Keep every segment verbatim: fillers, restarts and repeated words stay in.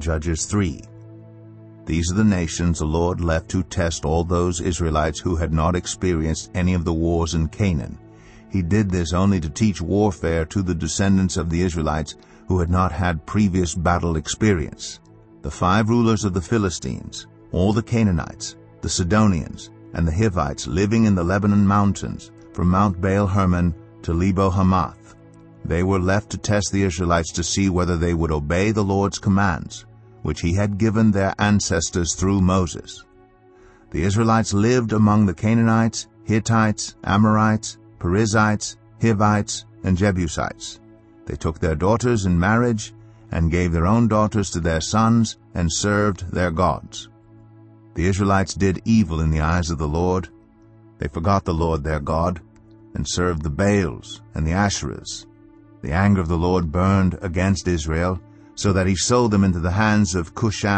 Judges three. These are the nations the Lord left to test all those Israelites who had not experienced any of the wars in Canaan. He did this only to teach warfare to the descendants of the Israelites who had not had previous battle experience. The five rulers of the Philistines, all the Canaanites, the Sidonians, and the Hivites living in the Lebanon mountains, from Mount Baal-Hermon to Lebo-Hamath. They were left to test the Israelites to see whether they would obey the Lord's commands, which he had given their ancestors through Moses. The Israelites lived among the Canaanites, Hittites, Amorites, Perizzites, Hivites, and Jebusites. They took their daughters in marriage and gave their own daughters to their sons and served their gods. The Israelites did evil in the eyes of the Lord. They forgot the Lord their God and served the Baals and the Asherahs. The anger of the Lord burned against Israel, so that he sold them into the hands of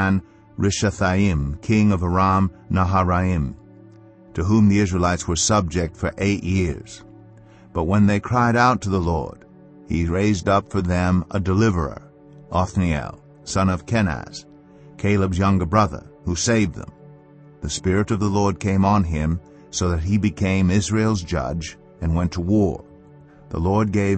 Cushan-Rishathaim, king of Aram Naharaim, to whom the Israelites were subject for eight years. But when they cried out to the Lord, he raised up for them a deliverer, Othniel, son of Kenaz, Caleb's younger brother, who saved them. The Spirit of the Lord came on him, so that he became Israel's judge and went to war. The Lord gave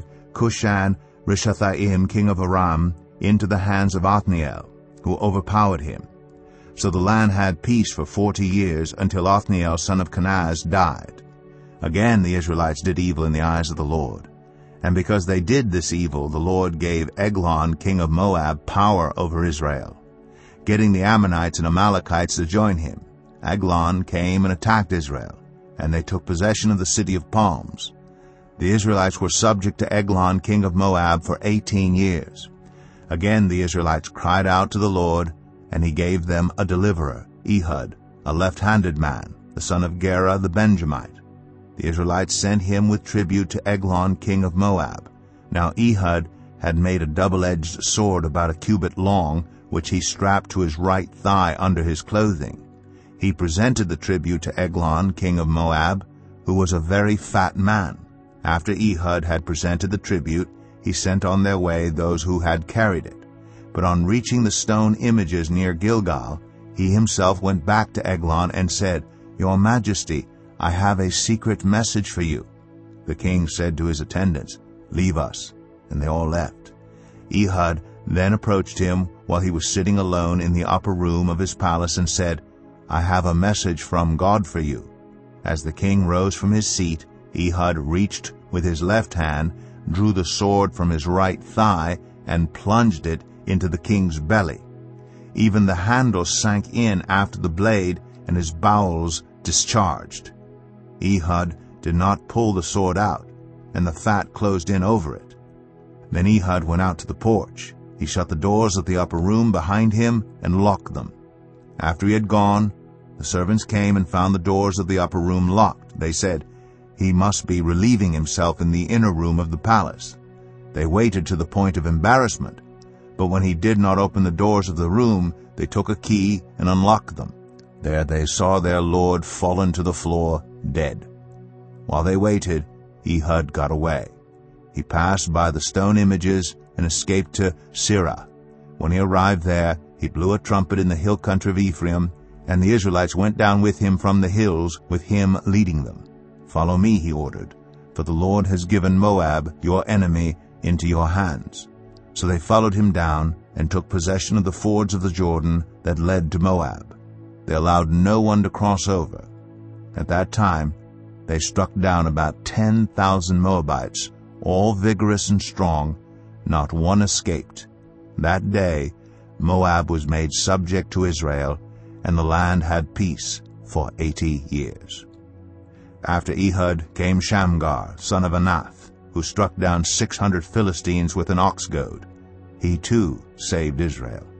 Cushan-Rishathaim, king of Aram, into the hands of Othniel, who overpowered him. So the land had peace for forty years, until Othniel, son of Kenaz, died. Again the Israelites did evil in the eyes of the Lord. And because they did this evil, the Lord gave Eglon, king of Moab, power over Israel, getting the Ammonites and Amalekites to join him. Eglon came and attacked Israel, and they took possession of the city of palms. The Israelites were subject to Eglon, king of Moab, for eighteen years. Again the Israelites cried out to the Lord, and he gave them a deliverer, Ehud, a left-handed man, the son of Gera the Benjamite. The Israelites sent him with tribute to Eglon, king of Moab. Now Ehud had made a double-edged sword about a cubit long, which he strapped to his right thigh under his clothing. He presented the tribute to Eglon, king of Moab, who was a very fat man. After Ehud had presented the tribute, he sent on their way those who had carried it. But on reaching the stone images near Gilgal, he himself went back to Eglon and said, "Your Majesty, I have a secret message for you." The king said to his attendants, "Leave us," and they all left. Ehud then approached him while he was sitting alone in the upper room of his palace and said, "I have a message from God for you." As the king rose from his seat, Ehud reached with his left hand, drew the sword from his right thigh, and plunged it into the king's belly. Even the handle sank in after the blade, and his bowels discharged. Ehud did not pull the sword out, and the fat closed in over it. Then Ehud went out to the porch. He shut the doors of the upper room behind him and locked them. After he had gone, the servants came and found the doors of the upper room locked. They said, "He must be relieving himself in the inner room of the palace." They waited to the point of embarrassment, but when he did not open the doors of the room, they took a key and unlocked them. There they saw their lord fallen to the floor, dead. While they waited, Ehud got away. He passed by the stone images and escaped to Sirah. When he arrived there, he blew a trumpet in the hill country of Ephraim, and the Israelites went down with him from the hills, with him leading them. "Follow me," he ordered, "for the Lord has given Moab, your enemy, into your hands." So they followed him down and took possession of the fords of the Jordan that led to Moab. They allowed no one to cross over. At that time, they struck down about ten thousand Moabites, all vigorous and strong. Not one escaped. That day, Moab was made subject to Israel, and the land had peace for eighty years. After Ehud came Shamgar, son of Anath, who struck down six hundred Philistines with an ox goad. He too saved Israel.